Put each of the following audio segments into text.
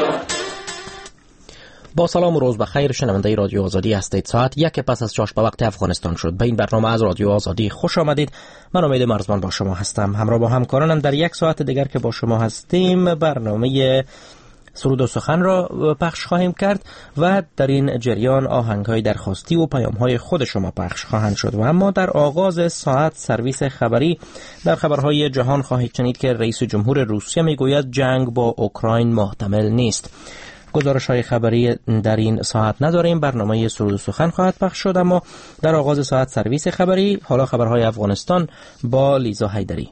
با سلام و روز بخیر، شنونده رادیو آزادی هستید. ساعت 1 پس از 6 به وقت افغانستان شد. به این برنامه از رادیو آزادی خوش آمدید. من امید مرزبان با شما هستم. همراه با همکارانم در یک ساعت دیگر که با شما هستیم برنامه سرود و سخن را پخش خواهیم کرد و در این جریان آهنگ‌های درخواستی و پیام‌های خود شما پخش خواهند شد. و اما در آغاز ساعت سرویس خبری در خبرهای جهان خواهید شنید که رئیس جمهور روسیه میگوید جنگ با اوکراین محتمل نیست. گزارش‌های خبری در این ساعت نداریم. برنامه سرود و سخن خواهد پخش شد، اما در آغاز ساعت سرویس خبری. حالا خبرهای افغانستان با لیزا حیدری.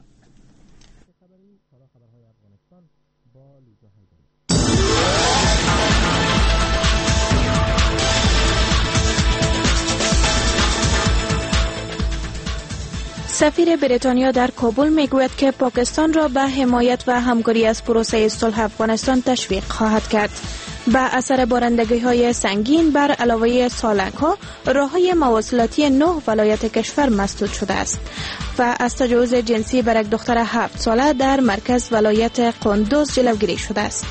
سفیر بریتانیا در کابل میگوید که پاکستان را به حمایت و همکاری از پروسه صلح افغانستان تشویق خواهد کرد. به اثر بارندگی‌های سنگین بر علاوه سالنگ‌ها، راه‌های مواصلاتی 9 ولایت کشور مسدود شده است و از تجاوز جنسی بر یک دختر 7 ساله در مرکز ولایت قندوز جلوگیری شده است.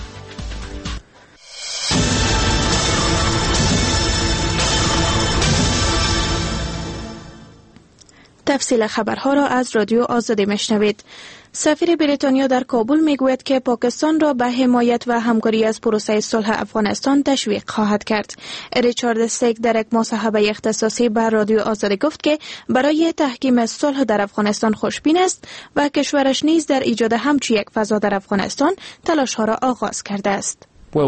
تفصیل خبرها را از رادیو آزادی میشنوید. سفیر بریتانیا در کابل میگوید که پاکستان را به حمایت و همکاری از پروسه صلح افغانستان تشویق خواهد کرد. ریچارد استیک در یک مصاحبه اختصاصی به رادیو آزادی گفت که برای تحکیم صلح در افغانستان خوشبین است و کشورش نیز در ایجاد همچین یک فضا در افغانستان تلاش‌ها را آغاز کرده است.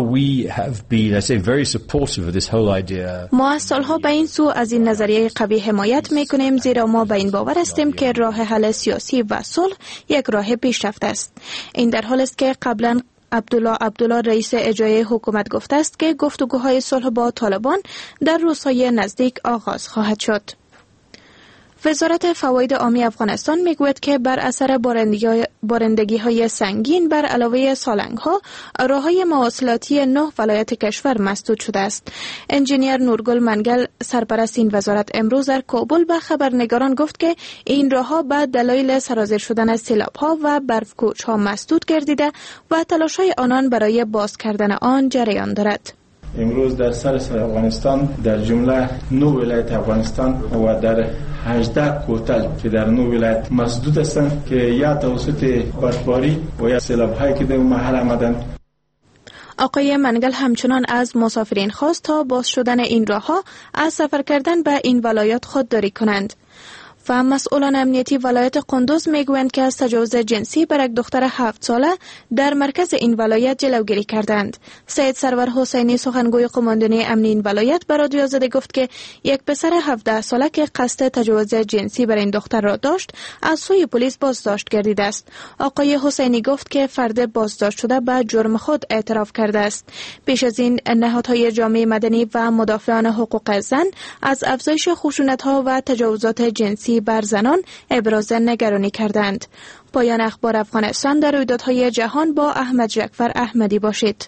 ما از سالها به این سو از این نظریه قوی حمایت میکنیم، زیرا ما به این باور هستیم که راه حل سیاسی و صلح یک راه پیشرفت است. این در حال است که قبلا عبدالله رئیس اجرایی حکومت گفته است که گفتگوهای صلح با طالبان در روزهای نزدیک آغاز خواهد شد. وزارت فواید عامی افغانستان میگوید که بر اثر بارندگی‌های سنگین بر علاوه سالنگ‌ها، راه‌های مواصلاتی 9 ولایت کشور مسدود شده است. انجینیر نورگل منگل، سرپرست این وزارت، امروز در کابل به خبرنگاران گفت که این راه‌ها به دلایل سرازیر شدن سیلاب‌ها و برف‌کوچ‌ها مسدود گردیده و تلاش‌های آنان برای باز کردن آن جریان دارد. امروز در سراسر افغانستان در جمله 9 ولایت افغانستان و در 18 کوتل که در 9 ولایت مسدود هستند که یا توسط برفباری و یا سیلاب‌هایی که در محل آمدند. آقای منگل همچنان از مسافرین خواست تا باز شدن این راه‌ها از سفر کردن به این ولایات خودداری کنند. و مسئولان امنیتی ولایت قندوز میگویند که از تجاوز جنسی بر یک دختر 7 ساله در مرکز این ولایت جلوگیری کردند. سید سرور حسینی، سخنگوی قماندانی امنی این ولایت، به رادیو آزادی گفت که یک پسر 17 ساله که قصد تجاوز جنسی بر این دختر را داشت از سوی پلیس بازداشت گردیده است. آقای حسینی گفت که فرد بازداشت شده به جرم خود اعتراف کرده است. پیش از این نهادهای جامعه مدنی و مدافعان حقوق زن از افزایش خشونت‌ها و تجاوزات جنسی بر زنان ابراز نگرانی کردند. پایان اخبار افغانستان. در رویدادهای جهان با احمد جعفر احمدی باشید.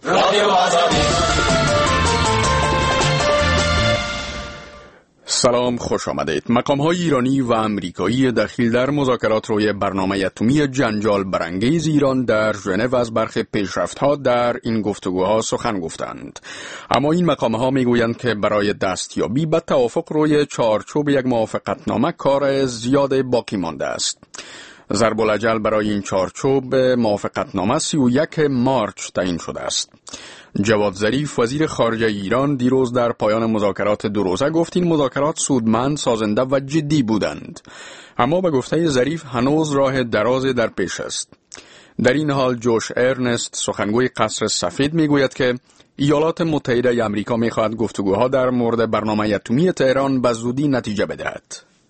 سلام، خوش آمدید. مقام‌های ایرانی و امریکایی دخیل در مذاکرات روی برنامه اتمی جنجال برانگیز ایران در ژنو از برخی پیشرفت‌ها در این گفتگوها سخن گفتند. اما این مقام‌ها میگویند که برای دستیابی به توافق روی چارچوب یک موافقتنامه کار زیاد باقی مانده است. ضرب الاجل برای این چارچوب موافقتنامه 31 مارچ تعیین شده است. جواد ظریف، وزیر خارجه ایران، دیروز در پایان مذاکرات 2 روزه گفت این مذاکرات سودمند، سازنده و جدی بودند. اما به گفته ظریف هنوز راه درازی در پیش است. در این حال جوش ارنست، سخنگوی قصر سفید، میگوید که ایالات متحده آمریکا میخواهد گفتگوها در مورد برنامه اتمی تهران به زودی نتیجه بدهد.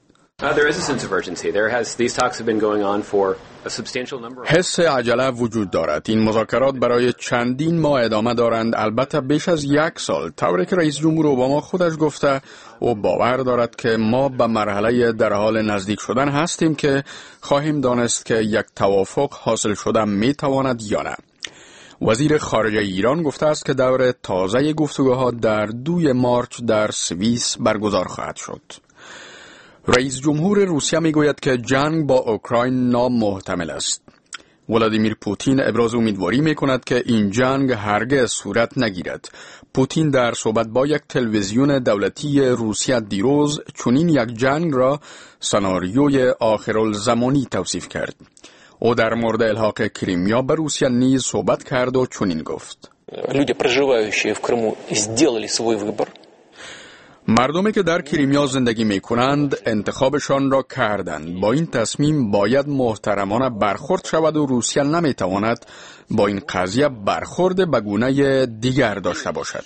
حس عجله وجود دارد. این مذاکرات برای چندین ماه ادامه دارند، البته بیش از 1 سال، طوری که رئیس جمهور اوباما خودش گفته و باور دارد که ما به مرحله در حال نزدیک شدن هستیم که خواهیم دانست که یک توافق حاصل شده می تواند یا نه. وزیر خارجه ایران گفته است که دور تازه گفتگوها در 2 مارچ در سوئیس برگزار خواهد شد. رئیس جمهور روسیه میگوید که جنگ با اوکراین نامحتمل است. ولادیمیر پوتین ابراز امیدواری می‌کند که این جنگ هرگز صورت نگیرد. پوتین در صحبت با یک تلویزیون دولتی روسیه دیروز چنین یک جنگ را سناریوی آخرالزمانی توصیف کرد. او در مورد الحاق کریمیا به روسیه نیز صحبت کرد و چنین گفت: люди, проживающие в Крыму, сделали свой выбор. مردمی که در کریمیا زندگی می کنند انتخابشان را کردند. با این تصمیم باید محترمانه برخورد شود و روسیه نمی تواند با این قضیه برخورد به گونه دیگر داشته باشد.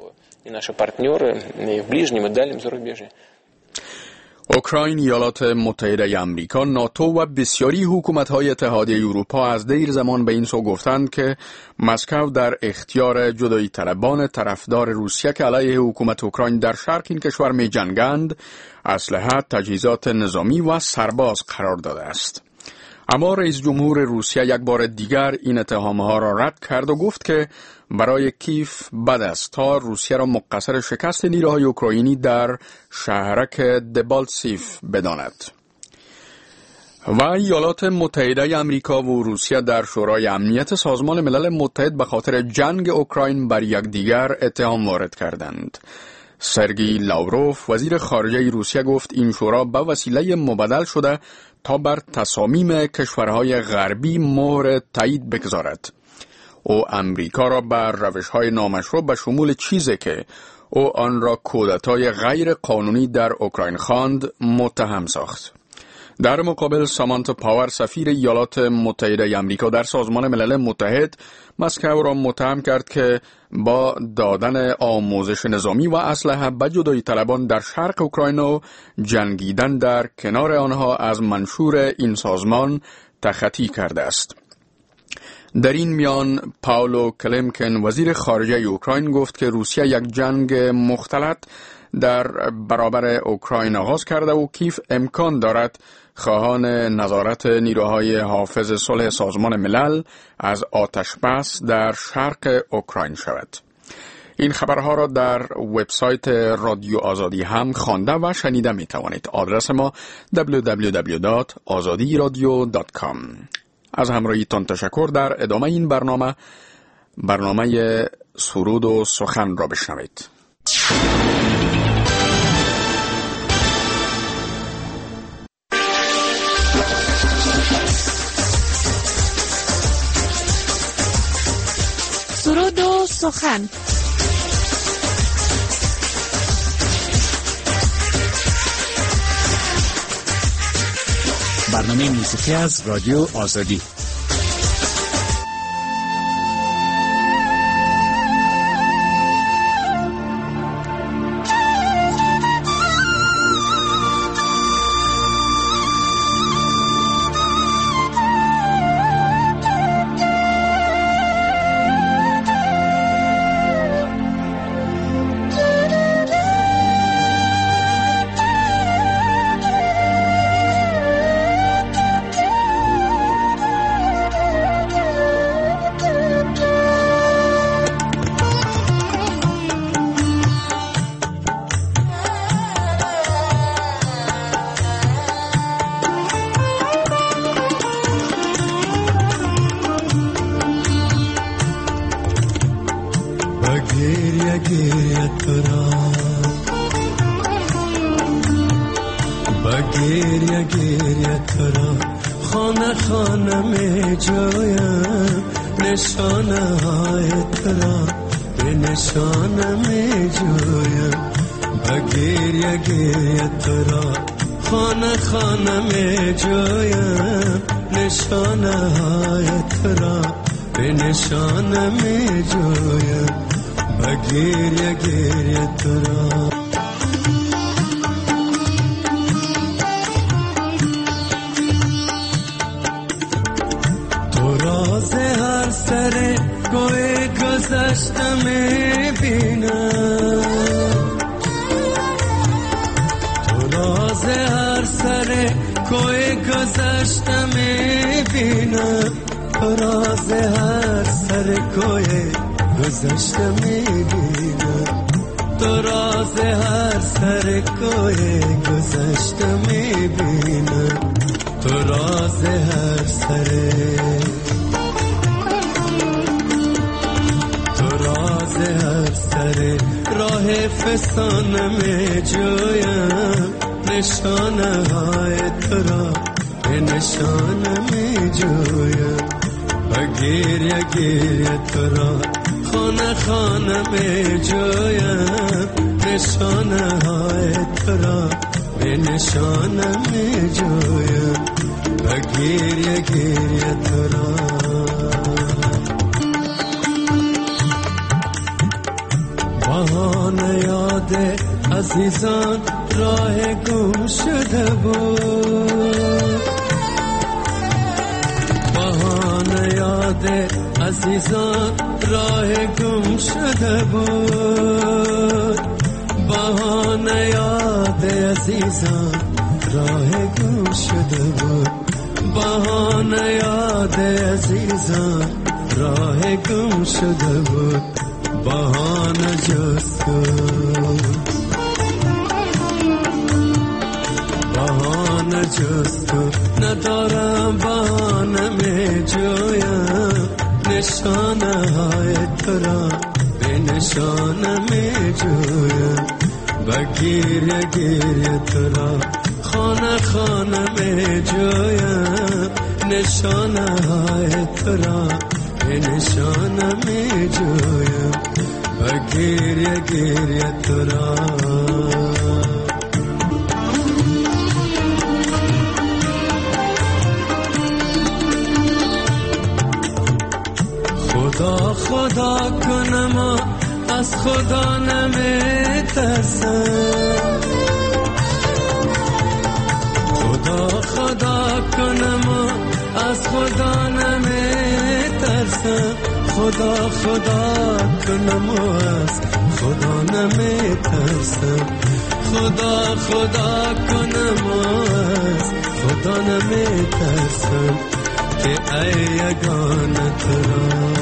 اوکراین، ایالات متحده آمریکا، ناتو و بسیاری حکومت‌های اتحادیه اروپا از دیر زمان به این سو گفتند که مسکو در اختیار جدایی طلبان طرفدار روسیه که علیه حکومت اوکراین در شرق این کشور می جنگند، اسلحه، تجهیزات نظامی و سرباز قرار داده است. اما رئیس جمهور روسیه یک بار دیگر این اتهامها را رد کرد و گفت که برای کیف بد است تا روسیه را مقصر شکست نیروهای اوکراینی در شهرک دبالتسیف بداند. و ایالات متحده آمریکا و روسیه در شورای امنیت سازمان ملل متحد به خاطر جنگ اوکراین بر یکدیگر اتهام وارد کردند. سرگئی لاوروف، وزیر خارجه روسیه، گفت این شورا به وسیله مبادل شده تا بر تصامیم کشورهای غربی مهر تایید بگذارد. او امریکا را بر روش‌های نامشروع به شمول چیزی که او آن را کودتای غیر قانونی در اوکراین خواند متهم ساخت. در مقابل سامانتا پاور، سفیر ایالات متحده آمریکا در سازمان ملل متحد، مسکو را متهم کرد که با دادن آموزش نظامی و اسلحه به جدایی طلبان در شرق اوکراین و جنگیدن در کنار آنها از منشور این سازمان تخطی کرده است. در این میان پاولو کلمکن، وزیر خارجه اوکراین، گفت که روسیه یک جنگ مختلط در برابر اوکراین آغاز کرده و کیف امکان دارد خواهان نظارت نیروهای حافظ صلح سازمان ملل از آتش بس در شرق اوکراین شود. این خبرها را در وبسایت رادیو آزادی هم خوانده و شنیده می توانید. آدرس ما www.azadiradio.com. از همراهیتان تشکر. در ادامه این برنامه سرود و سخن را بشنوید. سرود و سخن. برنامه موسیقی از رادیو آزادی. تو راز هر سر سر راه فسانه جویم نشانه های تو را به نشانه جویم و گریه گریه تو را خانه خانه می جویم نشانه های تو را به نشانه می جویم و گریه گریه تو را بهانه یاد عزیزان راه گم شده بود بهانه یاد عزیزان راه گم شده بود بهانه یاد عزیزان راه گم شده بود بهانه یاد عزیزان راه گم شده بود بهانه جستو بهانه جستو ندارم بهانه می جویم نشانه های تو را به نشانه می جویم و گریه گریه تو را خانه خانه می جویم نشانه های تو را به نشانه می جویم و گریه گریه تو را خدا خدا کنم از خدا نمی ترسم خدا خدا کنم از خدا نمی ترسم خدا خدا کنم از خدا نمی ترسم خدا خدا کنم از خدا نمی ترسم که ای یگانه تو را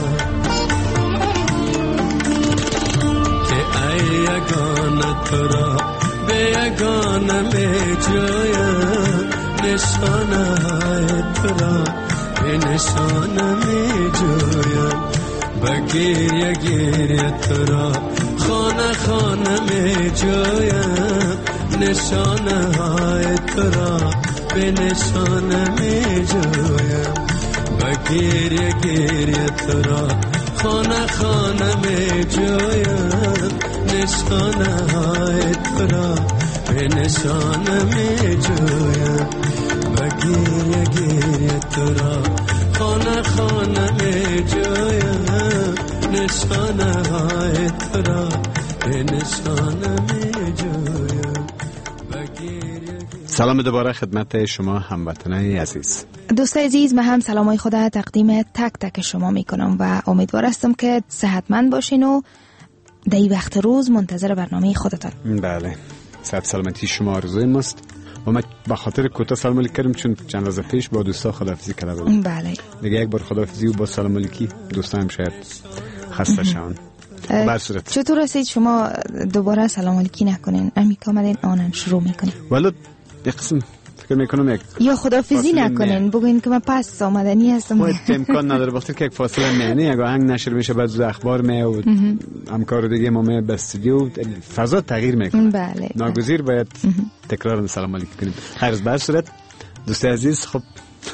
یگانه تو را به یگانه می جویم نشانه های تو را به نشانه می جویم و گریه گریه تو را خانه خانه می جویم نشانه های تو را به نشانه می جویم و گریه گریه تو را خانه خانه می جویم نشانه های تو را به نشانه می جویم و گریه گریه تو را خانه خانه می جویم نشانه های تو را به نشانه می جویم و گریه. سلام دوباره خدمت شما هموطنان عزیز. دوست عزیز، من هم سلامای خود تقدیم تک تک شما میکنم و امیدوار هستم که صحتمند باشین و در این وقت روز منتظر برنامه خودتان. بله، صحت سلامتی شما آرزوی ماست و ما به خاطر کوتاه سلام علیک کردیم چون چند روز پیش با دوستا خداحافظی کردم. بله، دیگه یک بار خداحافظی و با سلام علیکی دوستان شاید خسته شون. بر صورت چطور رسید شما دوباره سلام علیکی نکنین؟ امیکا آمدین آنن شروع میکنین. ولو یک قسم فکر میکنم یا خداحافظی نکنین، بگوین که من پس آمدنی هستم. خود امکان نداره وقتی که یک فاصله میانی اگه آهنگ نشر میشه بعد اخبار می و همکار دیگه ما می به استودیو فضا تغییر میکنه. بله، ناگزیر باید تکرار سلام علیک کنیم. خیر، بر صورت دوست عزیز، خب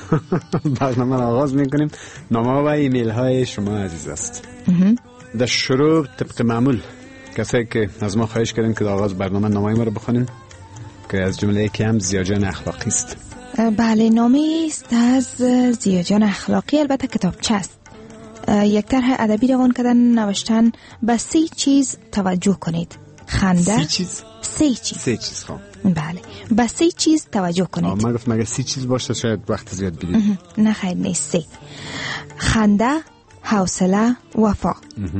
برنامه را آغاز میکنیم. نامه و ایمیل های شما عزیز است. در شروع طبق معمول کسایی که از ما خواهش کردن که در آغاز برنامه نامه ما رو بخونین که از جمله یکی هم زیاجان اخلاقی است. بله، نامه است از زیاجان اخلاقی، البته کتابچه است. یک طرح ادبی روان کردن، نوشتن به 3 چیز توجه کنید: خنده. 3 چیز خب. بله، به 3 چیز توجه کنید. من گفتم اگه 3 چیز باشه شاید وقت زیاد بدید. نه خیر، نیست. 3: خنده، حوصله، وفا.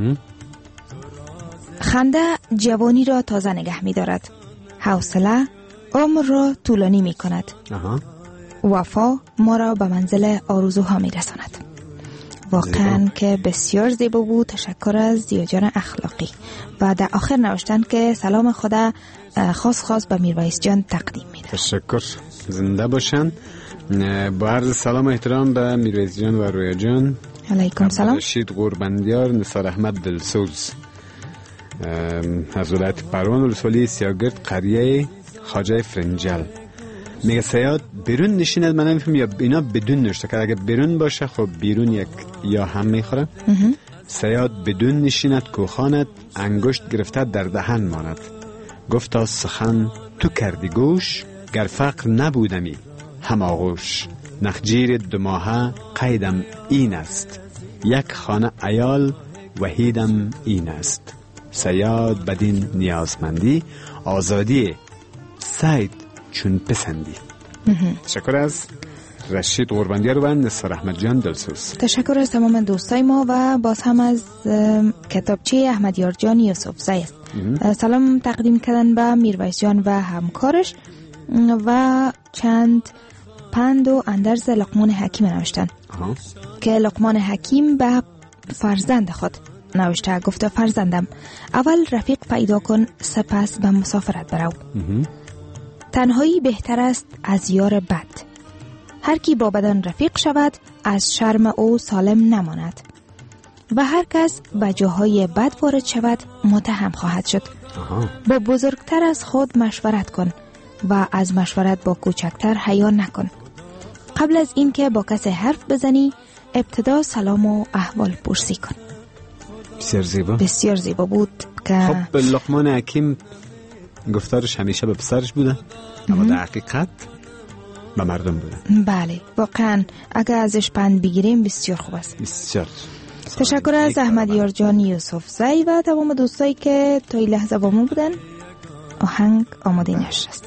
خنده جوانی را تازه نگه می دارد. حوصله عمر را طولانی می کند. وفا ما را به منزل آرزوها می رساند. واقعا که بسیار زیبا بود. تشکر از زیاجان اخلاقی. و در آخر نوشتن که سلام خدا خاص به میرویس جان تقدیم می دارد. تشکر، زنده باشن. با عرض سلام و احترام به میرویس جان و رویا جان. علیکم سلام. رشید قوربندیار، نثار احمد دلسوز. از ولایت پروان ولسوالی سیاگرد قریه خواجه فرنجل. میگه سیاد بیرون نشیند، من نمیفهم یا اینا بدون نشته که اگه بیرون باشه خب بیرون یک یا هم میخوره. سیاد بدون نشیند کوخاند، انگشت گرفته در دهن ماند. گفتا سخن تو کردی گوش، گر فقر نبودمی هم آغوش. نخجیر دو ماهه قیدم این است، یک خانه ایال وحیدم این است. سیاد بدین نیازمندی، آزادی سید چون پسندی. تشکر از رشید قربندی رو بند نثار احمد جان دلسوز. تشکر از تمام دوستای ما و باز هم از کتابچه احمدیار جان یوسف زی است. سلام تقدیم کردن به میرویس جان و همکارش و چند پند و اندرز لقمان حکیم نوشتن که لقمان حکیم به فرزند خود نوشته. گفته فرزندم اول رفیق پیدا کن، سپس به مسافرت برو. تنهایی بهتر است از یار بد. هر کی با بدان رفیق شود از شرم او سالم نماند و هر کس به جاهای بد وارد شود متهم خواهد شد. با بزرگتر از خود مشورت کن و از مشورت با کوچکتر حیا نکن. قبل از اینکه با کسی حرف بزنی خدا سلام و احوال پرسی کن. بسیار زیبا، بسیار زیبا بود که خب لقمان حکیم گفتارش همیشه به پسرش بوده اما در حقیقت به مردم بوده. بله واقعا اگر ازش پند بگیریم بسیار خوب است. بسیار تشکر از احمدیار جان یوسف زی و تمام دوستایی که تا این لحظه با ما بودن. آهنگ آماده نشست.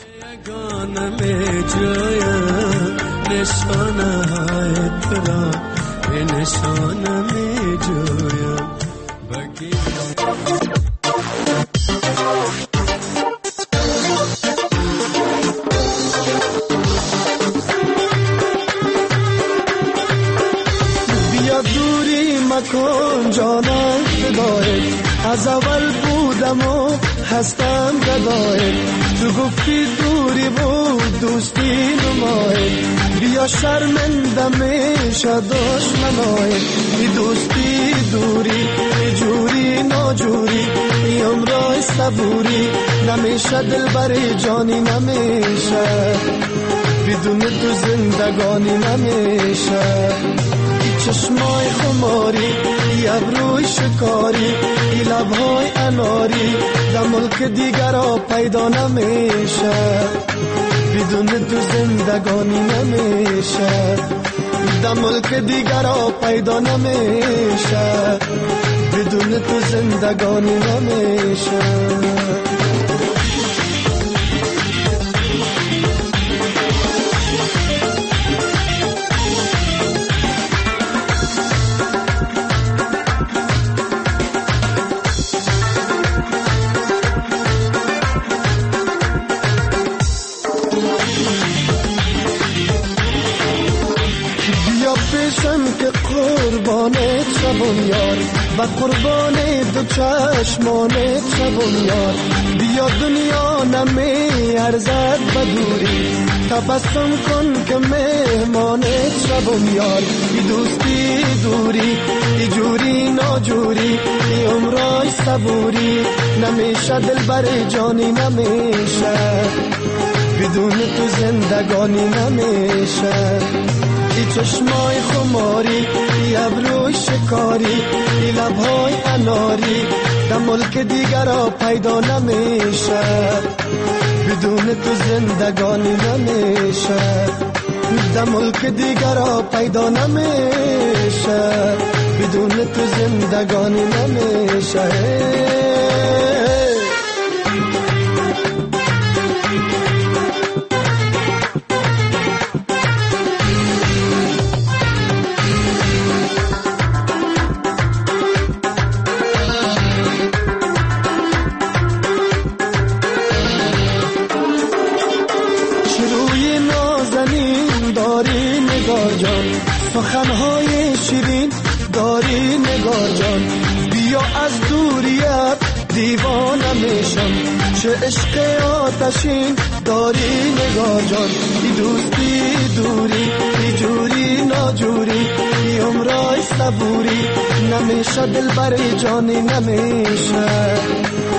بیا دوری مکن جانم فدایت، از اول بودم و هستم گدایت. تو گفتی دوری بود دوستی نمایت، بیا شرمنده میشه دشمنایت. بی دوستی دوری جوری ناجوری، عمرای صبوری نمیشه، دل بر جانی نمیشه، بدون تو زندگانی نمیشه. چشمای خماری، ابروی شکاری، لبهای اناری، در ملک دیگر ها پیدا نمیشه، بدون تو زندگانی نمیشه، در ملک دیگر ها پیدا نمیشه، بدون تو زندگانی نمیشه. که قربانت شبم یار و قربان دو چشمانت شبم یار. بیا دنیا نمی ارزد به دوری، تبسم کن که مهمانت شبم یار. بی دوستی دوری جوری ناجوری، عمرای صبوری نمیشه، دل بر جانی نمیشه، بدون تو زندگانی نمیشه. چشمای خماری، ابروی شکاری، لبهای اناری، در ملک دیگر ها پیدا نمیشه، بدون تو زندگانی نمیشه، در ملک دیگر ها پیدا نمیشه، بدون تو زندگانی نمیشه. سخنهای شیرین داری نگار جان، بیا از دوریت دیوانه میشم، چه عشق آتشین داری نگار جان. بی دوستی دوری جوری ناجوری، عمرای صبوری نمیشه، دل بر جانی نمیشه،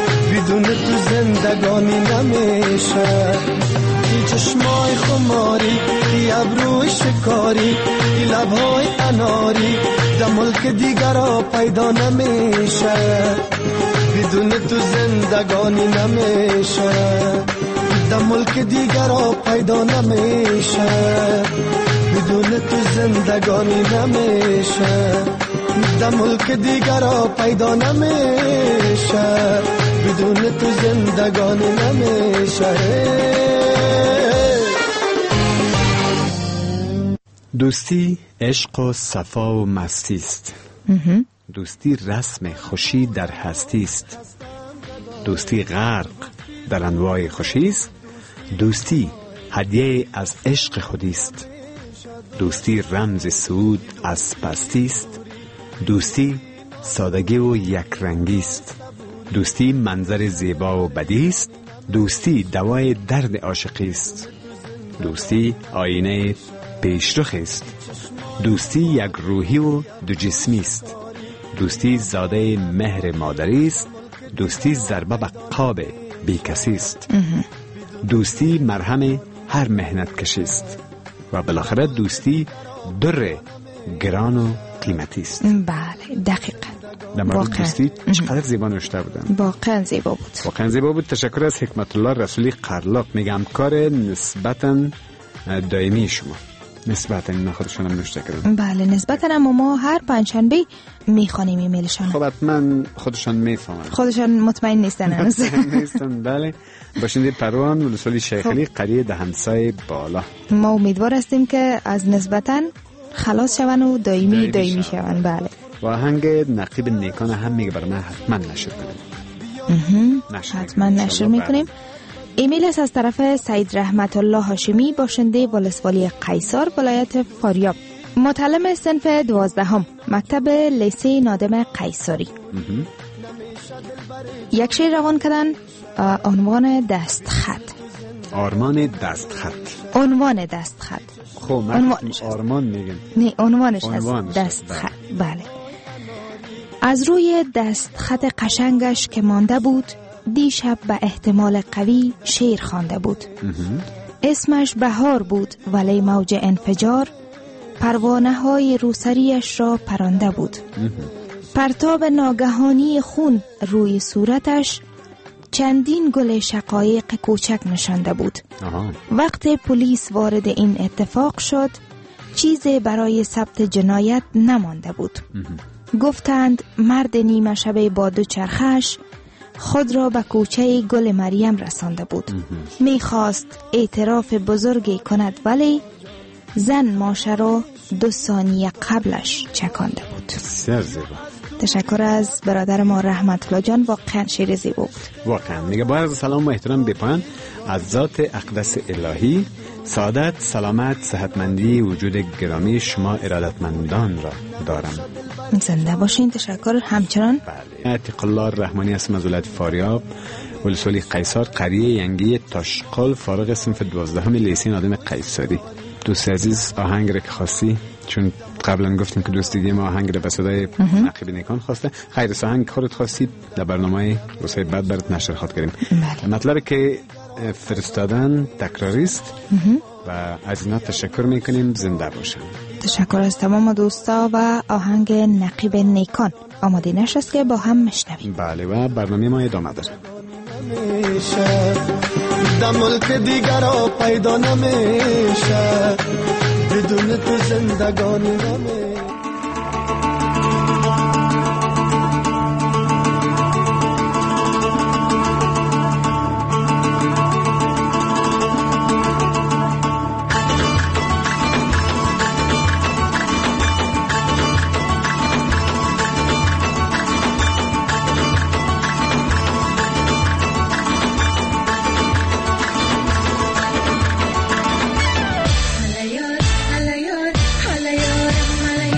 نمیشه. ای چشمای خماری، ای ابروی شکاری، ای لبهای اناری در ملک دیگرها پیدا نمیشه. بدون تو زندگانی نمیشه، در ملک دیگرها پیدا نمیشه. بدون تو زندگانی نمیشه، در ملک دیگرها پیدا نمیشه. بدون تو زندگانی نمیشه. دوستی عشق و صفا و مستی است. دوستی رسم خوشی در هستی است. دوستی غرق در انواع خوشی است. دوستی هدیه از عشق خودی است. دوستی رمز سعود از پستی است. دوستی سادگی و یک رنگی است. دوستی منظر زیبا و بدی است. دوستی دوای درد عاشقی است. دوستی آینه پیشرخ است. دوستی یک روحی و دو جسمی است. دوستی زاده مهر مادری است. دوستی ضربه به قاب بی کسی است. دوستی مرهم هر مهنت کشی است. و بالاخره دوستی در گران و قیمتی است. بله دقیقاً. در مورد دوستی چقدر زیبا نوشته بودن. واقعا زیبا بود. واقعا زیبا بود. تشکر از حکمت الله رسولی قرلاق. میگم کار نسبتاً دائمی شما. نسبتاً اینا خودشون هم نوشته کردن. بله نسبتاً، اما ما هر پنجشنبه میخوانیم ایمیلشان. خب حتما خودشان میفهمن. خودشان مطمئن نیستن هنوز. نیستن. بله. باشنده پروان ولسوالی شیخ علی قریه دهنسای بالا. ما امیدوار هستیم که از نسبتاً خلاص شون و دائمی شون. بله. و آهنگ نقیب نیکان هم میگه برای من حتما نشر کنیم. حتما نشر میکنیم. ایمیل است از طرف سید رحمت الله هاشمی، باشنده ولسوالی قیصر ولایت فاریاب، متعلم صنف 12 مکتب لیسه نادم قیصری. یک شعر روان کردن، عنوان دستخط. آرمان دستخط. عنوان دستخط. خب من آرمان میگم. نه عنوانش دستخط. بله. از روی دستخط قشنگش که مانده بود، دیشب به احتمال قوی شعر خوانده بود. اسمش بهار بود ولی موج انفجار پروانه های روسریش را پرانده بود. پرتاب ناگهانی خون روی صورتش چندین گل شقایق کوچک نشانده بود. وقت پلیس وارد این اتفاق شد، چیزی برای ثبت جنایت نمانده بود. گفتند مرد نیمه شب با دو چرخش خود را به کوچه گل مریم رسانده بود. میخواست اعتراف بزرگی کند ولی زن ماشه را 2 ثانیه قبلش چکانده بود. بسیار زیبا. تشکر از برادر ما رحمت الله جان. واقعا شعر زیبا بود. واقعا میگه با عرض سلام و احترام به پایان از ذات اقدس الهی سعادت، سلامت، صحتمندی وجود گرامی شما ارادتمندان را دارم. زنده باشین. تشکر همچنان. بله. عتیق الله رحمانی اسم از ولایت فاریاب ولسوالی قیصر قریه ینگی تاشقال فارغ صنف 12 لیسه نادم قیصری. دوست عزیز آهنگ را که خواستی، چون قبلا گفتیم که دوست دیگه ما آهنگ را به صدای نقیب نیکان خواسته، خیر آهنگ خودت خواستید در برنامه روزهای بعد برات نشر خواهد کردیم. مطلب که فرستادن تکراری است و از اینا تشکر میکنیم. زنده باشن. تشکر از تمام دوستا و آهنگ نقیب نیکان آماده نشست که با هم میشنویم. بله و برنامه ما ادامه داره. در ملک دیگرها پیدا نمیشه، بدون تو زندگانی نمیشه. Halayar, halayar, halayar,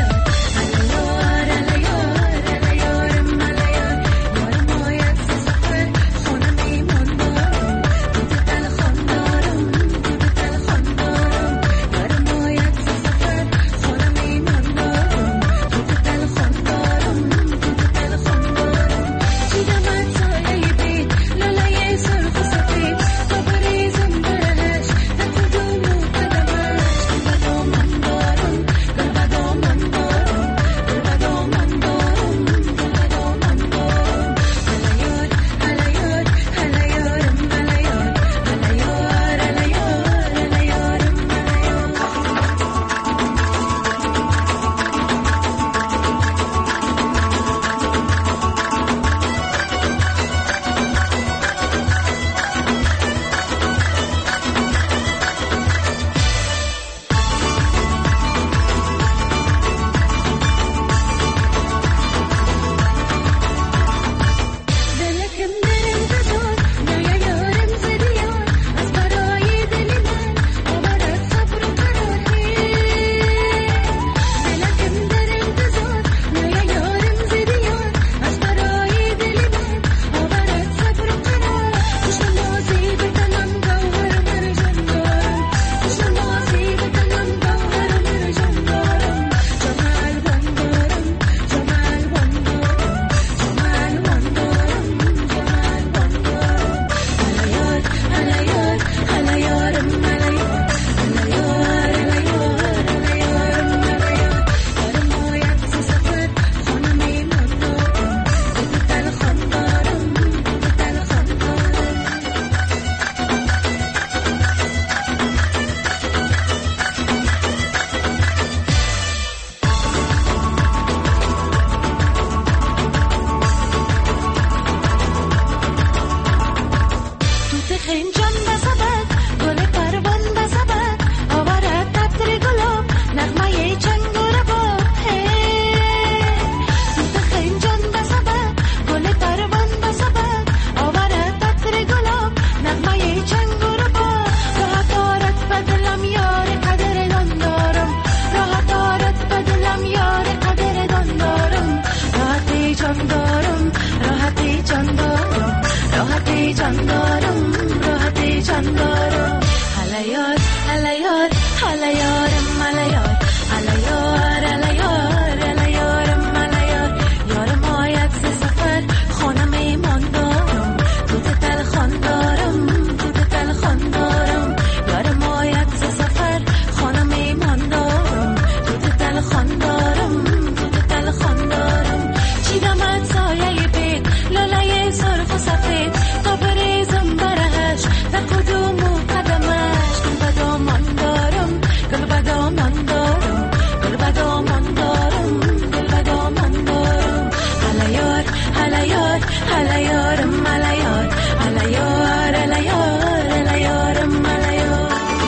خنجان بسبد گل پروان بسبد آواره تطر گلاب نغمه چنگور با خنجان بسبد گل پروان بسبد آواره تطر گلاب نغمه چنگور با راحت آرد بدلم یار قدر دارم راحت آرد بدلم یار قدر دارم راحتی جان دارم راحتی جان دارم راحتی جان دارم راحتی جان دارم هلیار هلیار هلیارم هلیار هلیار هلیار هلیارم هلیار یارم آید ز سفر خانم ایمان دارم تو دل خان دارم تو دل خان دارم یارم آید ز سفر خانم ایمان دارم تو دل خان دارم تو دل خان دارم چیدمت سایه بید لاله سرخ و سفید تا بریزم برهش در کدوم قدمش گل بدامان دارم گل بدامان دارم گل بدامان دارم گل بدامان دارم هلیار هلیار هلیارم هلیار هلیار هلیار هلیارم هلیار.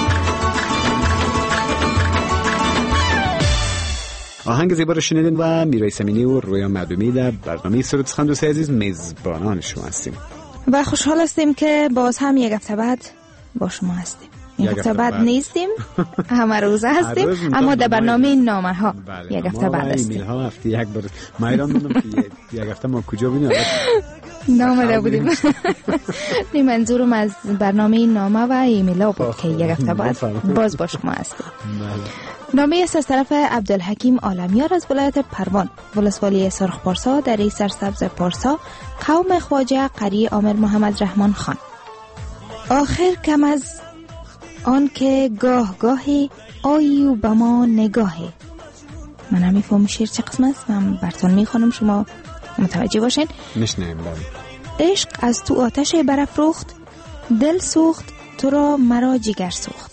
آهنگ زیبا رو شنیدین و میرای سمینی و رویا معدومی در برنامه سرود سخن دوست عزیز میزبانان شما هستیم و خوشحال هستیم که باز هم یک هفته بعد با شما هستیم. یک هفته بعد نیستیم، همه روزه هستیم، اما در برنامه نامه ها یک هفته بعد هستیم. ایمیل ها هفته یک بار ما ایران بودم که یک هفته ما کجا بودیم نامه بودیم. این منظورم از برنامه نامه و ایمیل ها بود که یک هفته بعد باز با شما هستیم. نامه است از طرف عبدالحکیم عالمیار از ولایت پروان، ولسوالی سرخ پارسا در ای سرسبز پارسا، قوم خواجه قری عامر محمد رحمان خان. آخر کم از آن که گاه گاهی آیی و به ما نگاهی. من نمیفهم شعر چه قسم است، من براتون میخوانم شما متوجه باشین. نشنیم. عشق از تو آتش برافروخت، دل سوخت تو را مرا جگر سوخت.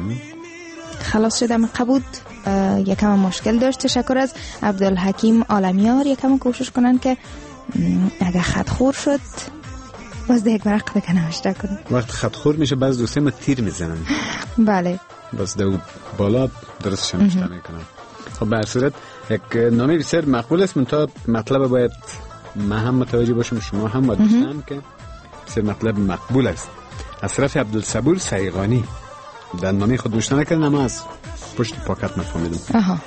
خلاص شدم قبود. یکم مشکل داشت. تشکر از عبدالحکیم عالمیار. یکم کوشش کنن که اگر خطخور شد باز یک ورق که نوشته کنن. وقت خطخور میشه بعض دوسته ما تیر میزنن. بله باز دو بالا درستش نوشته میکنن. خب به هر صورت یک نامه بسیار مقبول است، منتها مطلب باید ما هم متوجه باشم شما هم و دوستان که بسیار مطلب مقبول است. از طرف عبدالصبور سیغانی در نامه خود نوشته نکردن، اما از پشت پاکت مفهمیدم.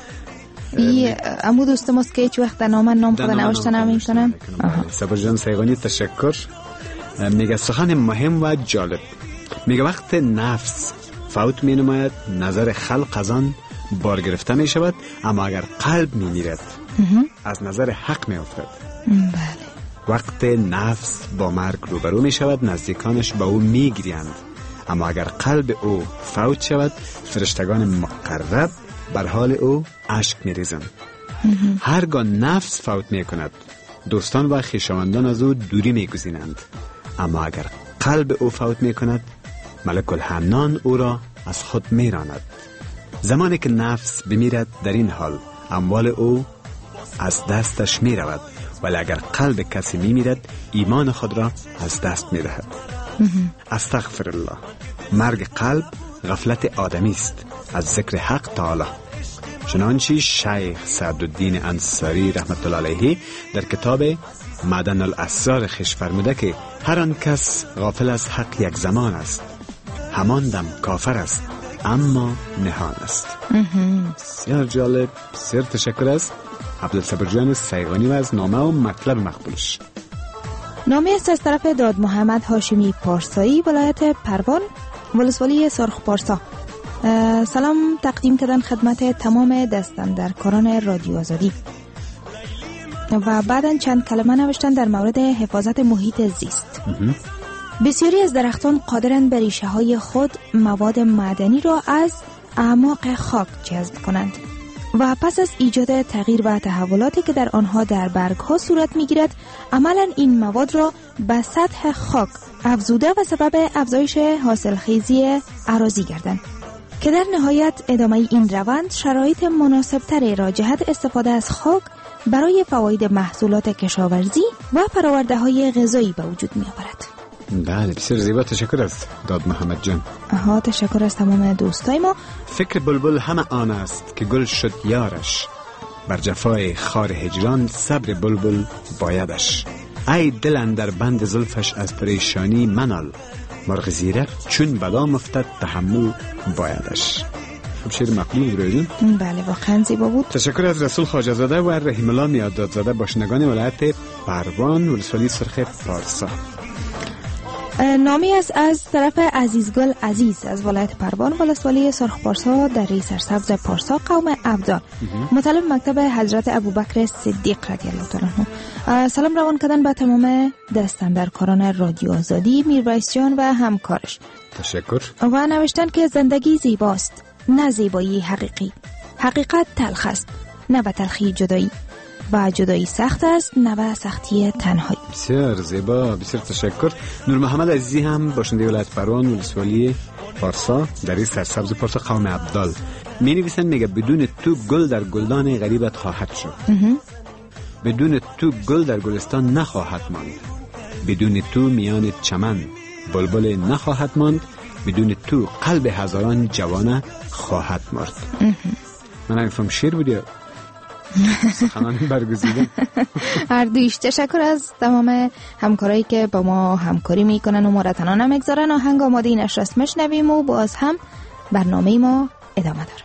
این امو دوست ماست که هیچ وقت در نام خود نوشته نمیکنن. صبر جان سیغانی تشکر. میگه سخن مهم و جالب. میگه وقت نفس فوت می نماید نظر خلق از آن بار گرفته می شود، اما اگر قلب می میرد از نظر حق می افتد. وقت نفس با مرگ روبرو می شود، نزدیکانش با او می گریند، اما اگر قلب او فوت شود فرشتگان مقرب بر حال او اشک می ریزند. هرگاه نفس فوت می کند دوستان و خویشاوندان از او دوری می گزینند، اما اگر قلب او فوت می کند ملک الحنان او را از خود می راند. زمانی که نفس بمیرد در این حال اموال او از دستش می رود، ولی اگر قلب کسی می میرد ایمان خود را از دست می دهد. استغفر الله. مرگ قلب غفلت آدمی است از ذکر حق تعالی. چنانچه شیخ سعدالدین انصاری رحمت الله علیه در کتاب معدن الاسرار خش فرموده که هر آن کس غافل از حق یک زمان است، همان دم کافر است، اما نهان است. بسیار جالب. بسیار تشکر از عبدالصبر جان سیغانی و از نامه و مطلب مقبولش. نامه است از طرف داد محمد هاشمی پارسایی، ولایت پروان، ولسوالی سرخ پارسا. سلام تقدیم کردن خدمت تمام دستاندرکاران رادیو آزادی و بعداً چند کلمه نوشتن در مورد حفاظت محیط زیست. بسیاری از درختان قادرند به ریشه های خود مواد معدنی را از اعماق خاک جذب کنند و پس از ایجاد تغییر و تحولاتی که در آنها در برگ ها صورت می گیرد عملاً این مواد را به سطح خاک افزوده و سبب افزایش حاصلخیزی اراضی گردند که در نهایت ادامه این روند شرایط مناسبتر را جهت استفاده از خاک برای فواید محصولات کشاورزی و پرورده‌های غذایی به وجود می آورد. بله بسیار زیبا. تشکر از داد محمد جان. تشکر از تمام دوستای ما. فکر بلبل همه آن است که گل شد یارش، بر جفای خار هجران صبر بلبل بایدش. ای دل اندر بند زلفش از پریشانی منال، مرغ زیرک چون بدام افتد تحمل بایدش. خب شعر مقبول بودیم. بله واقعا زیبا بود. تشکر از رسول خواجه زاده و رحیم الله میاداد زاده، باشندگان ولایت پروان ولسوالی سرخ پارسا. نامی است از طرف عزیزگل عزیز از ولایت پروان ولسوالی سرخ پارسا در سرسبز پارسا قوم ابدال، مطلب مکتب حضرت ابوبکر صدیق رضی الله تعالی عنه. سلام روان کردن به تمام دستاندرکاران رادیو آزادی، میرویس جان و همکارش. تشکر. و نوشتن که زندگی زیباست، نه زیبایی حقیقی. حقیقت تلخ است، نه به تلخی جدایی. و جدایی سخت است، نه به سختی تنهایی. بسیار زیبا، بسیار تشکر. نور محمد عزیزی هم باشنده ولایت پروان ولسوالی پارسا در این سرسبز پارسا قوم ابدال می نویسن، میگه بدون تو گل در گلدان غریبت خواهد شد، بدون تو گل در گلستان نخواهد ماند، بدون تو میان چمن بلبل نخواهد ماند، بدون تو قلب هزاران جوانه خواهد مرد. من نمیفهم شعر بود یا سخنانی برگزیدم؟ هر دویش. تشکر از تمام همکارایی که با ما همکاری میکنن و ما را تنها نمیگذارن. آهنگ آماده اینش راست میشنویم و باز هم برنامه ما ادامه داره.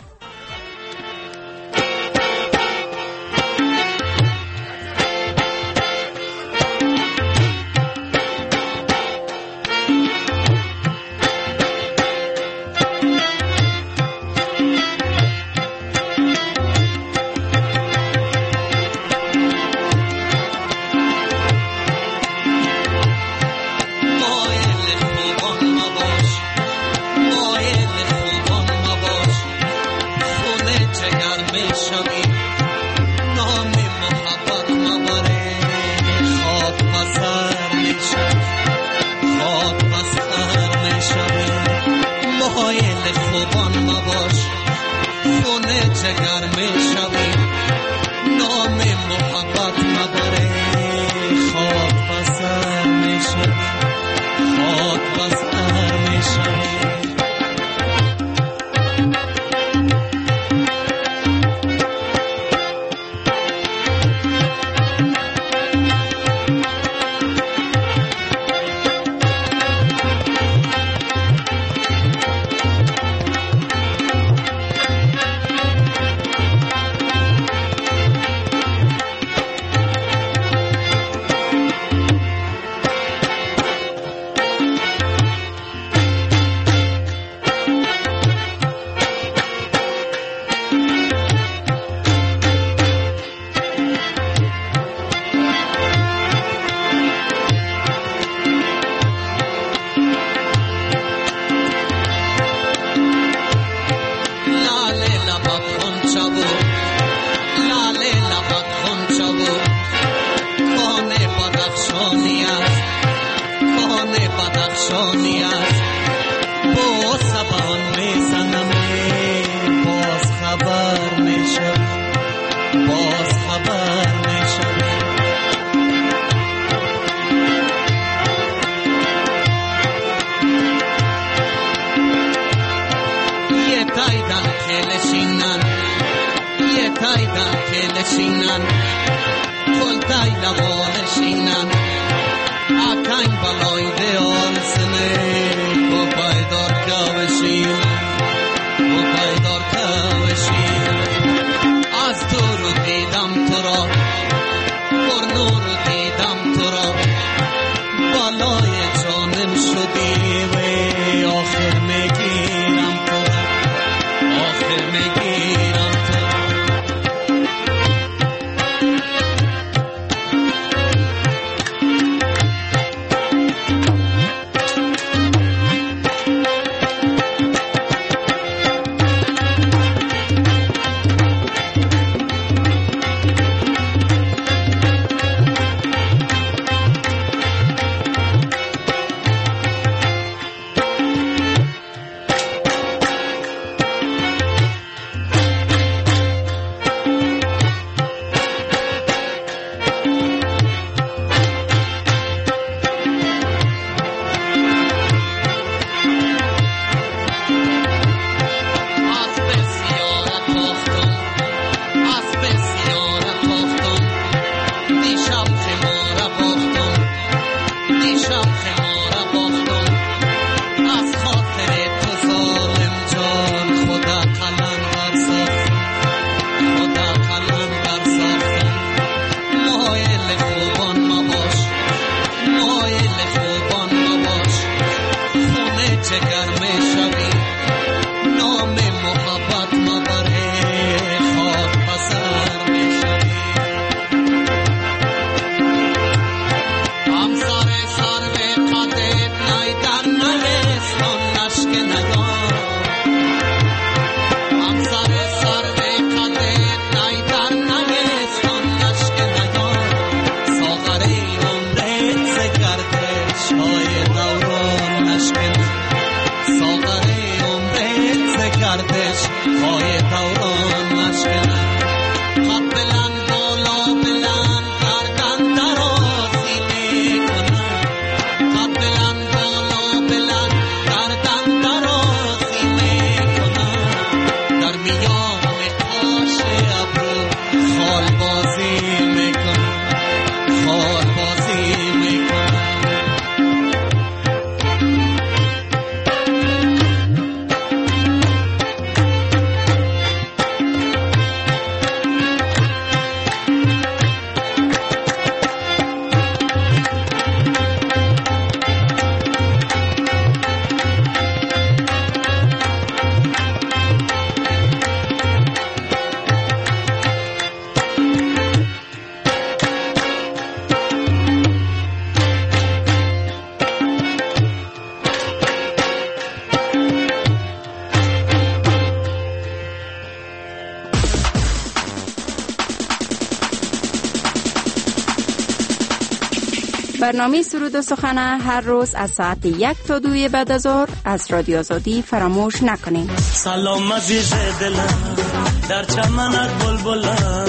برنامه سرود و سخن هر روز از ساعت 1 تا 2 بعد از ظهر از رادیو آزادی فراموش نکنید. سلام عزیز دلم در چمنت بلبلم،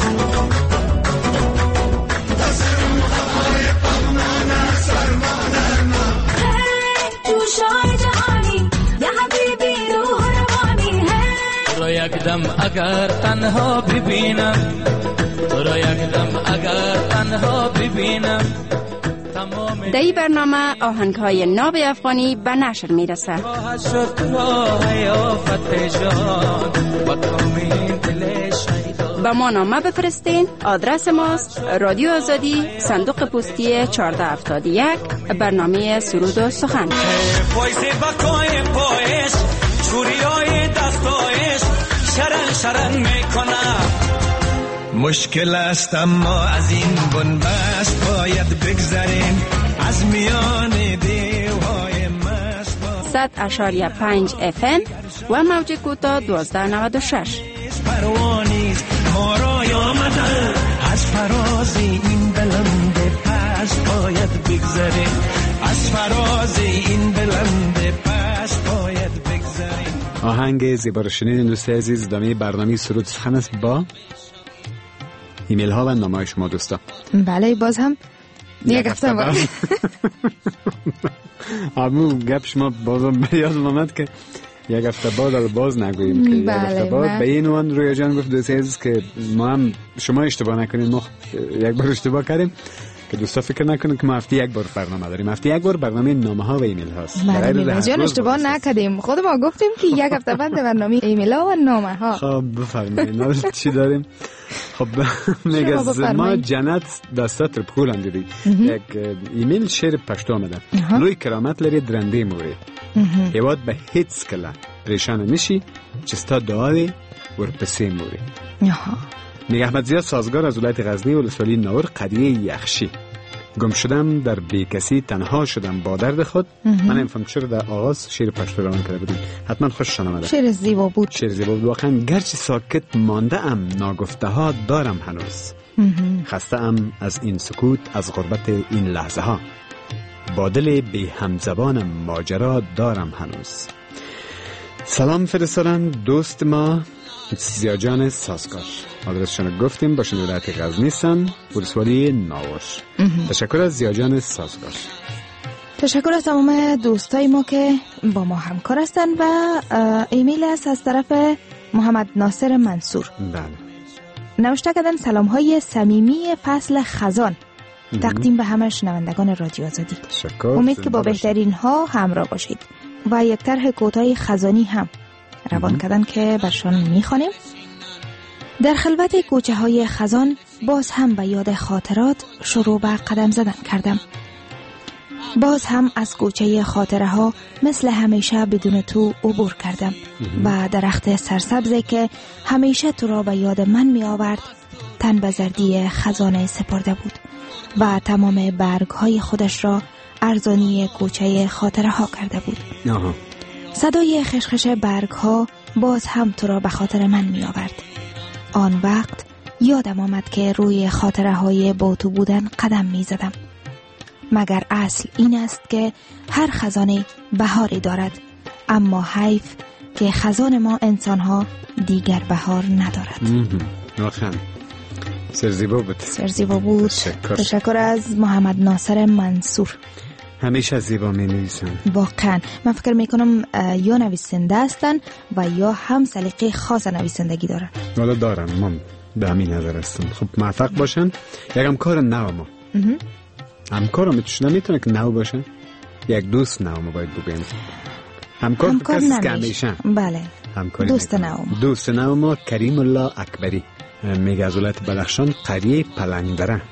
جوشای جهانی یا حبیبی روح روانی تو را یک دم اگر تنها ببینم، تو را یک دم اگر تنها ببینم. در این برنامه آهنگ‌های ناب افغانی به نشر میرسه. با ما نامه بفرستین. آدرس ماست رادیو آزادی، صندوق پستی 1471، برنامه سرود و سخن. مشکل است اما از این بنبست باید بگذریم از میان دیوهای مست. 100.5 FM و موج کوتاه 1296. پروانیز ما را آمدن از فراز این بلند پست باید بگذریم، از فراز این بلند پست باید بگذریم. آهنگ زیبا رو شنیدین دوست عزیز. ادامه برنامه سرود سخن است با ایمیل ها و نامه های شما دوستا. بله باز هم یک هفته بعد همون گپ شما بازم بیاد آمد که یک هفته بعد باز نگوییم که یک هفته بعد به این وان رویا جان گفت دوست عزیز که ما هم شما اشتباه نکنید، ما یک بار اشتباه کردیم که دوستا فکر نکنید که ما هفته یک بار برنامه داریم. هفته یک بار برنامه نامه ها و ایمیل هاست. بله جان اشتباه نکردیم، خود ما گفتیم که یک هفته بعد برنامه ایمیل ها و نامه ها. خب بفرمایید چی داریم؟ خب میگه ما جنت دستات رو بخورم دیدی. یک ایمیل شعر پشتو آمده. لوی کرامت لري درنده موری هیواد به هیچ کلا پریشان نمیشی چستا دعای ورپسه موری. میگه احمد زیاد سازگار از ولایت غزنی ولسوالی ناور قریه یخشی. گم شدم در بیکسی تنها شدم با درد خود. من نمیفهم چرا در آغاز شعر پشتو روان کرده بودیم. حتما خوششان آمده. شعر زیبا بود. شعر زیبا بود واقعا. گرچه ساکت مانده ام ناگفته ها دارم هنوز. خسته ام از این سکوت، از غربت این لحظه ها. با دل بی همزبانم ماجرا دارم هنوز. سلام فرستادن دوست ما زیاجان سازگار. آدرسشون گفتیم باشن ولایت غزنی سن ولسوالی ناور. تشکر از زیاجان سازگار. تشکر از تمام دوستای ما که با ما همکار هستن و ایمیل است از طرف محمد ناصر منصور. بله. نوشته کردن سلام های صمیمی فصل خزان تقدیم به همه شنوندگان رادیو آزادی. امید که با بهترین ها همراه باشید و یک طرح کوتاه خزانی هم روان کردن که برشان میخوانیم. در خلوت کوچه های خزان باز هم به یاد خاطرات شروع به قدم زدن کردم. باز هم از کوچه خاطره ها مثل همیشه بدون تو عبور کردم و درخت سرسبزی که همیشه تو را به یاد من می آورد تن به زردی خزانه سپرده بود و تمام برگ های خودش را ارزانی کوچه خاطره ها کرده بود. صدای خشخش برگ ها باز هم تو را به خاطر من می آورد. آن وقت یادم آمد که روی خاطره های با تو بودن قدم می زدم. مگر اصل این است که هر خزانه بهاری دارد، اما حیف که خزان ما انسان ها دیگر بهار ندارد. واقعا سرزیبا بود. تشکر از محمد ناصر منصور. همیشه زیبا می نویسن. واقعا من فکر می کنم یا نویسنده هستن و یا هم سلیقه خاص نویسندگی دارن. والا دارن، من به همین نظر هستم. خب موفق باشن. یک همکار نو ما همکار نمیتونه که نو باشه. یک دوست نو ما باید بگویم. همکار کسی که همیشه. بله. دوست نو ما کریم الله اکبری میگه از ولایت بدخشان، قریه پلنگدره،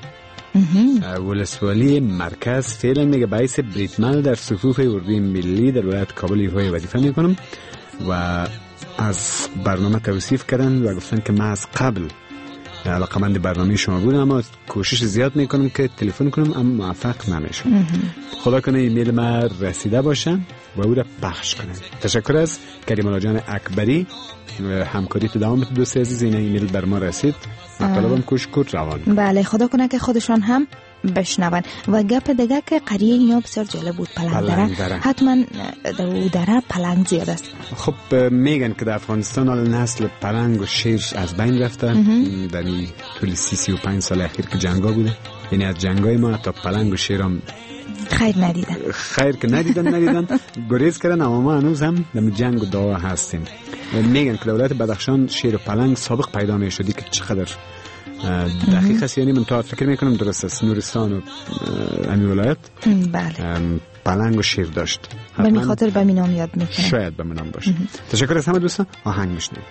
ولسوالی مرکز. فعلا میگه باعث بریتمل در صفوف اردوی ملی در ولایت کابل ایفای وظیفه میکنم و از برنامه توصیف کردن و گفتن که من از قبل علاقمند برنامه شما بودم، اما کوشش زیاد میکنم که تلفن کنم اما موفق نمیشم. خدا کنه ایمیل ما رسیده باشه و او را پخش کنه. تشکر از کریم الله جان اکبری، همکاری تو دوام بده. دوست عزیز، این ایمیل بر ما رسید، مطلبم کوشکور روان. بله، خدا کنه که خودشان هم بشنون. و گپ دیگه که قریه اینا بسیار جالب بود، پلنگ. حتما در او دره پلنگ زیاد است. خب میگن که در افغانستان حال نسل پلنگ و شیر از بین رفته در این طول 35 سال اخیر که جنگا بوده. یعنی از جنگای ما تا پلنگ و شیر هم خیر که ندیدن گریز کردن، اما ما هنوز هم در جنگ و دعوا هستیم. میگن که دولت بدخشان شیر و پلنگ سابق پیدا میشدی که چقدر دقیق است. یعنی من تا فکر میکنم درست است، نورستان و امی ولایت پلنگ و شیر داشت. به می خاطر به می نام یاد میکنم، شاید به می نام باشه. تشکر از همه دوستان. آهنگ میشنیم.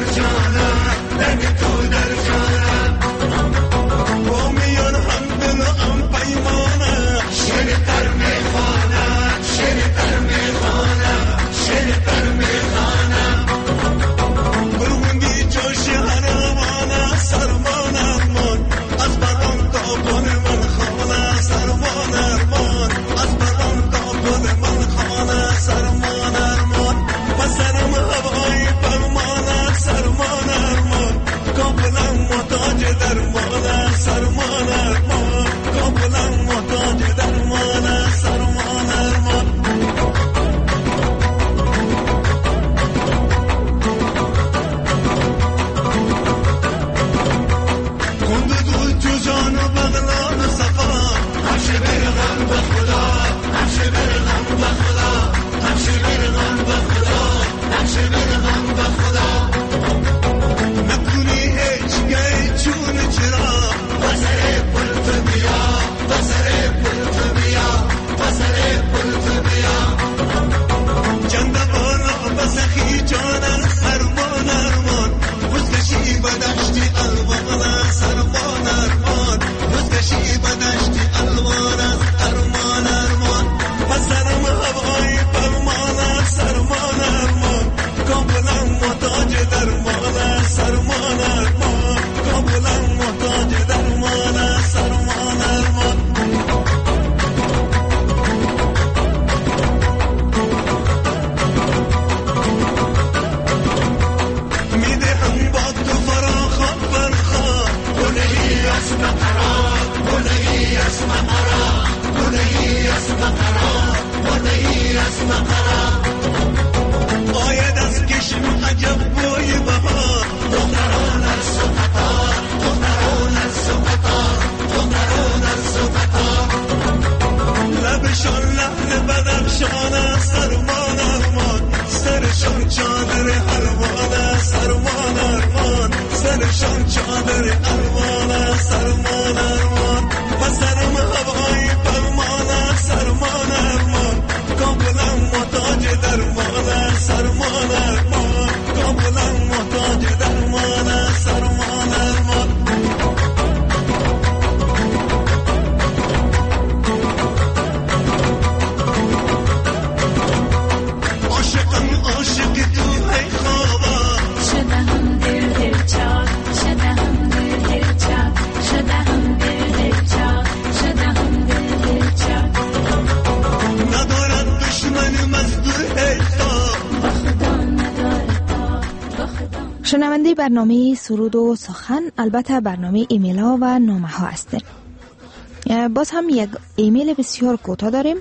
شنونده برنامه سرود و سخن، البته برنامه ایمیل ها و نامه ها هستند. باز هم یک ایمیل بسیار کوتاه داریم.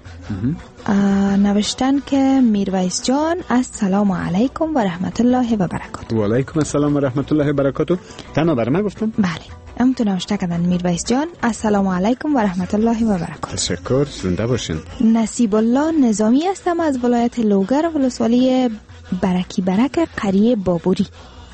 نوشتن که میرویس جان السلام علیکم و رحمت الله و برکاته. و علیکم السلام و رحمت الله و برکاته. تنها برای من گفتم؟ بله، همونطور نوشته کردن میرویس جان السلام علیکم و رحمت الله و برکاته. تشکر، زنده باشین. نصیب الله نظامی هستم از ولایت لوگر، ولسوالی برکی برک، قریه بابوری.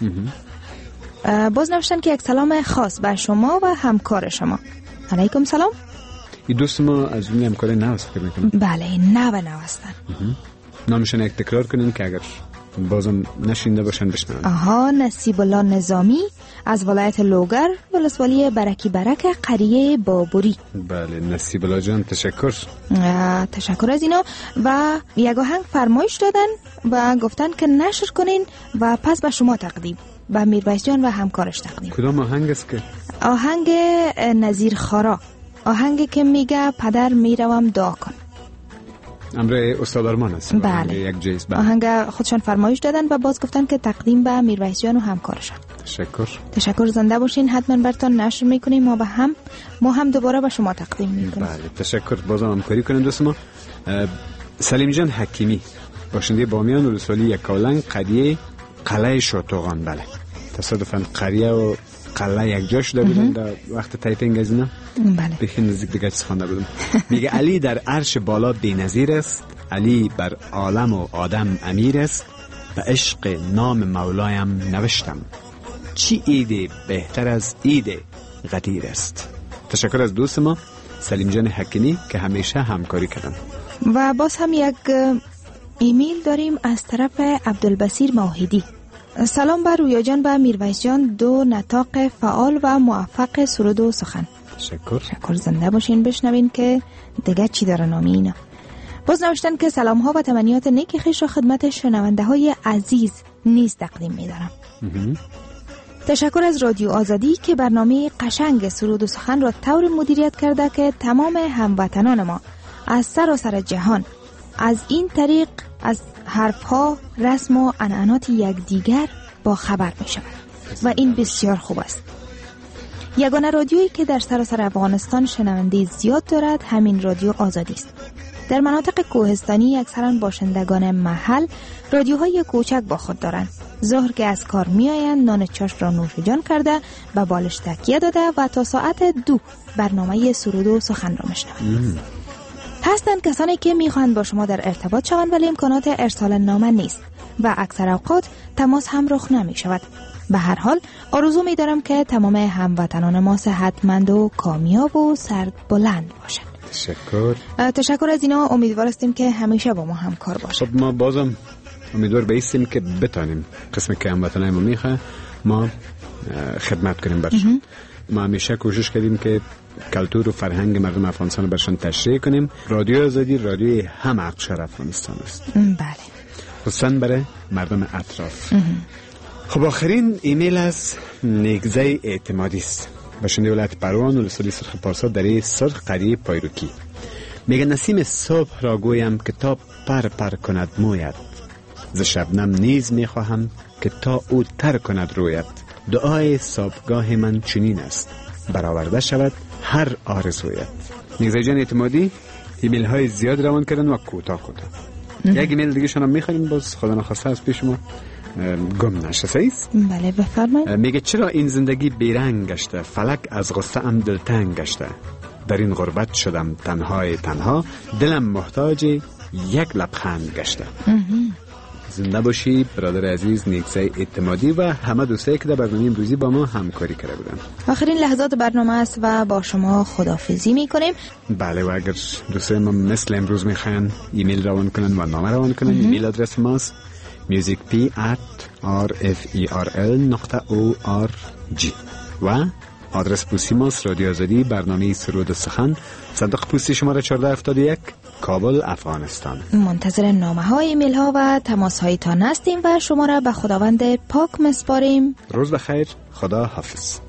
باز نوشتن که یک سلام خاص بر شما و همکار شما. علیکم سلام. این دوست ما از اون همکار نو است فکر میکنم. بله، نو هستن. نامشون یک تکرار کنین که اگر بازم نشینده باشن بشنون. آها، نصیب الله نظامی از ولایت لوگر، ولسوالی برکی برک، قریه بابوری. بله، نصیب الله جان تشکر. تشکر از اینا. و یک آهنگ فرمایش دادن و گفتن که نشر کنین و پس به شما تقدیم، به میرویس جان و همکارش تقدیم. کدام آهنگ است که؟ آهنگ نظیر خارا، آهنگی که میگه پدر میروم دعا کن. امر استاد آرمان است. بله، یک جیز. آهنگ خودشان فرمایش دادن و باز گفتن که تقدیم به میرویس جان و همکارشان. تشکر، زنده باشین. حتما براتون نشر میکنیم، ما هم دوباره به شما تقدیم میکنیم. بله، تشکر. بازم همکاری کنید دوست ما. سلیم جان حکیمی، باشنده بامیان، ولسوالی یکاولنگ، قریه قلعه شاتوغان. بله، تصادفاً قریه و قلعه یک جا شده بودن در وقت تایپینگ از اینا. بله، بخین نزدیک دیگه چیز خوانده بودم. میگه علی در عرش بالا بی‌نظیر است، علی بر عالم و آدم امیر است، به عشق نام مولایم نوشتم، چی ایده بهتر از ایده غدیر است. تشکر از دوست ما سلیم جان حکیمی که همیشه همکاری کردن. و باز هم یک ایمیل داریم از طرف عبدالبصیر موحدی. سلام بر رویا جان و میرویس جان، دو نطاق فعال و موفق سرود و سخن. شکر زنده باشین. بشنوین که دیگه چی داره نامی اینا. باز نوشتن که سلام ها و تمنیات نیک خویش را خدمت شنونده های عزیز نیز تقدیم می دارم. تشکر از رادیو آزادی که برنامه قشنگ سرود و سخن را طور مدیریت کرده که تمام هموطنان ما از سراسر جهان از این طریق از حرفها، رسم و عنعنات یکدیگر با خبر می شود و این بسیار خوب است. یگانه رادیویی که در سراسر افغانستان شنونده زیاد دارد همین رادیو آزادی است. در مناطق کوهستانی اکثرا باشندگان محل رادیوهای کوچک با خود دارند. ظهر که از کار می آیند نان چاش را نوش جان کرده به بالش تکیه داده و تا ساعت 2 برنامه سرود و سخن را میشنوند. هستند کسانی که میخواهند با شما در ارتباط شوند ولی امکانات ارسال نامه نیست و اکثر اوقات تماس هم رخ نمی شود. به هر حال آرزو می دارم که تمام هموطنان ما صحتمند و کامیاب و سر بلند باشند. تشکر از اینا. امیدوار هستیم که همیشه با ما همکار باشند. خب ما بازم امیدوار بیستیم که بتانیم قسمی که هموطنان ما میخواه ما خدمت کنیم برشون. ما همیشه کوشش کردیم که کلتور و فرهنگ مردم افغانستان رو برشان تشریح کنیم. رادیو آزادی رادیوی هم اقشار افغانستان است. بله. خصوصا برای مردم اطراف. خب آخرین ایمیل از نیگزه اعتمادی است. باشنده ولایت پروان ولسوالی سرخ پارسا دره سرخ قریه پایروکی. میگه نسیم صبح را گویم که تا پر کند مویت، ز شبنم نیز میخواهم که تا او تر کند رویت. دعای صبحگاه من چنین است، برآورده شود هر آرزویت. نیگزه جان اعتمادی ایمیل های زیاد روان کردن و کوتاه. یک ایمیل دیگه شما میخوایم باز خدا نخواسته از پیش ما گم نشه. سیست؟ بله بفرمایید. میگه چرا این زندگی بیرنگ گشته، فلک از غصه ام دلتنگ گشته، در این غربت شدم تنها، دلم محتاج یک لبخند گشته. زنده باشی برادر عزیز نیگزه اعتمادی و همه دوستایی که در برنامه امروزی با ما همکاری کرده بودن. آخرین لحظات برنامه است و با شما خداحافظی میکنیم. بله و اگر دوستای ما مثل امروز میخواین ایمیل روان کنن و نامه روان کنن، ایمیل آدرس ماست musicp@rferl.org و آدرس پستی ماست رادیو آزادی برنامه سرود و سخن، صندوق پستی شماره 1471 کابل افغانستان. منتظر نامه های ایمیل ها و تماس های تان هستیم و شما را به خداوند پاک مسپاریم. روز بخیر. خدا حافظ.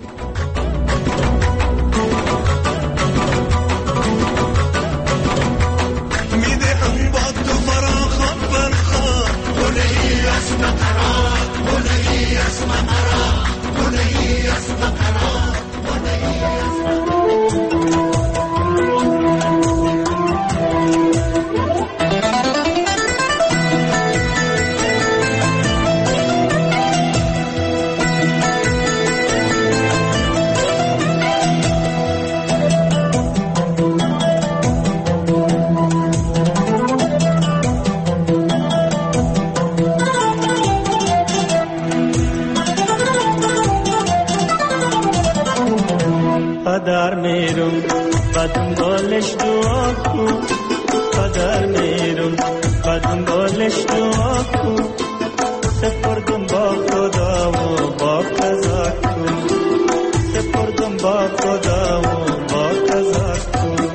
قدر میرم بدون بالش دعا کن، قدر میرم بدون بالش دعا کن، سپردم با خدا و با قضا کن، سپردم با خدا و با قضا کن.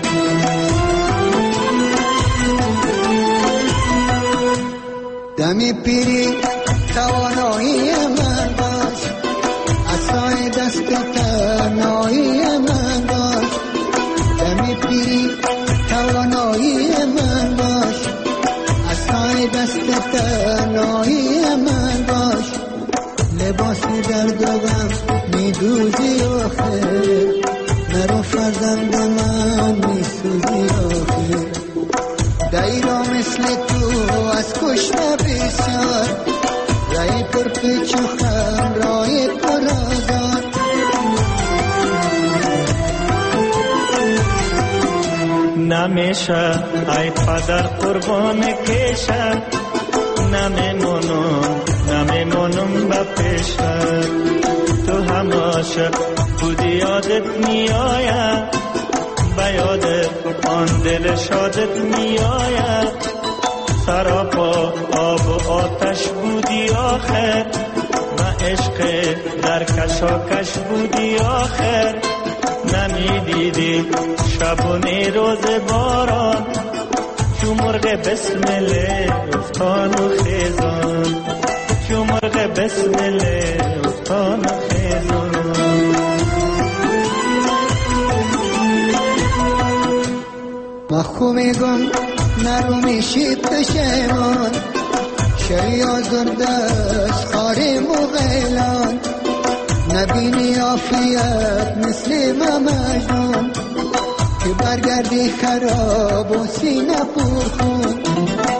دمی پیری توانایی من باش، عصای دست تنهایی من باش. دمی پیری توانایی من باش، عصای دست تنهایی من باش. لباس درد و غم میدوزی آخر، مرا فرزند من میسوزی آخر. دایرا مثل تو از کشته بسیار، رای پر پیچ و خم رای پرازار. نمیشه ای پدر قربان کشم، نمیمونم به پیشم. تو هماشه بودی یادت میآید، به یادت آن دل شادت میآید. سراپا آب و آتش بودی آخر، نه عشق در کشاکش بودی آخر. نمیدیدی شب و روز باران، چو مرغ بسمل افتان و خیزان، چو مرغ بسمل افتان و خیزان. مخو میگم نرو میشید پشیمان، شیازم دست خارم و غیلان. نبینی عافیت مثل ممجنون، که برگردی خراب و سینه پر خون.